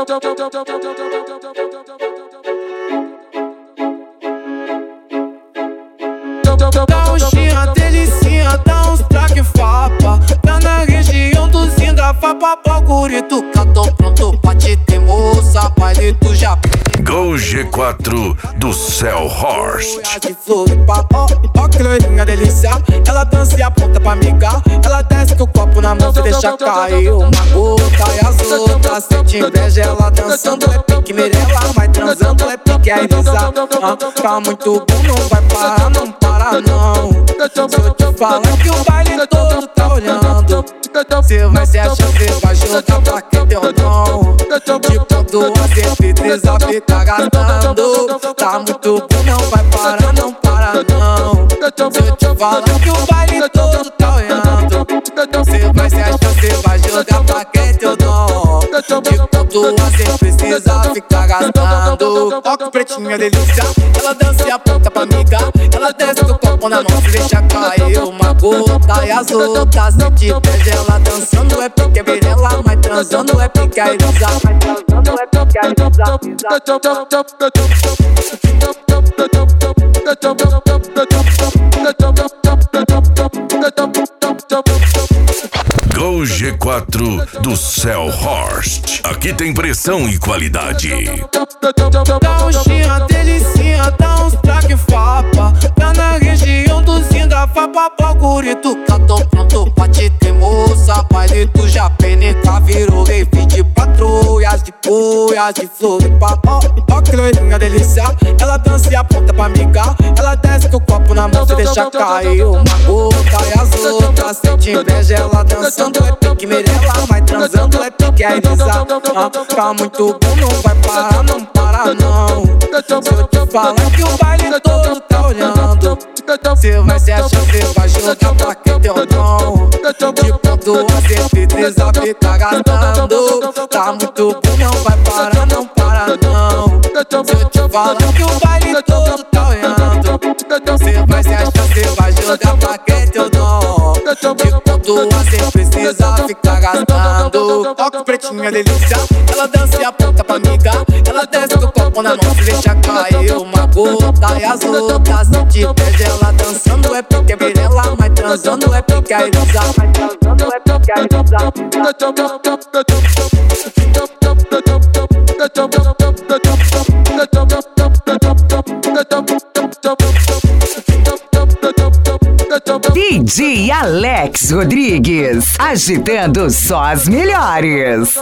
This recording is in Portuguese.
Dá um xinha, delicinha, dá uns traque fapa. Tá na região do Zinga, fapa, bagurito. Tô pronto pra te ter, moça, baile do Japão. Go G4 do Cell Horst. Ó que loirinha delícia, ela dança e aponta pra amiga. Ela desce com o copo na mão e deixa cair uma gota. E as outras sente inveja, ela dançando é pique Mirella, mas transando é pique a Elisa. Tá muito bom, não vai parar, não para não. Se eu te falar que o baile todo tá olhando, cê vai se achar, cê vai jogar pra quem deu não. De ponto a 130 fica gastando. Tá muito bom, não vai parar, não para não. Se eu te falar que o baile todo tá olhando, cê vai se achar, cê vai jogar pra quem deu não. De ponto a 130 fica gastando. Ó que pretinha delícia, ela dança e aponta pra amiga. Ela desce com o copo na mão, se deixa cair uma gota. E as outras sente inveja, ela dançando é pique Mirella, mas transando é pique a Elisa. Transando é pique a Elisa. Go G4 do Cell Horst. Aqui tem pressão e qualidade. Dá um xinha, delicinha, dá uns traque fapa. Tá na região do Zinga, fapa, bagurito. Tô pronto pra te ter, moça, baile do Japenica. Virou rave de patrulhas, de cuias, de Floripa. Ó que loirinha delícia, ela dança e aponta pra amiga. Ela desce com o copo na mão, se deixa cair uma gota. E as outras sente inveja, ela dançando é pique Mirella, mas transando é pique a Elisa. Tá muito bom, não vai parar, não para não. Se eu te falar que o baile todo tá olhando, cê vai se achar, cê vai jogar pra quem deu não. De ponto a 130 fica gastando. Tá muito bom, não vai parar, não para não. Se eu te falar que o baile todo tá olhando, cê vai se achar, cê vai jogar pra quem deu não. De ponto a 130 fica gastando. Ó que pretinha delícia, ela dança e aponta pra amiga. Ela desce com o copo na mão, se deixa cair uma gota. E as outras sente inveja, ela dançando é pique Mirella, mas transando é pique a Elisa. Transando é pique a Elisa. DJ Alex Rodrigues, agitando só as melhores.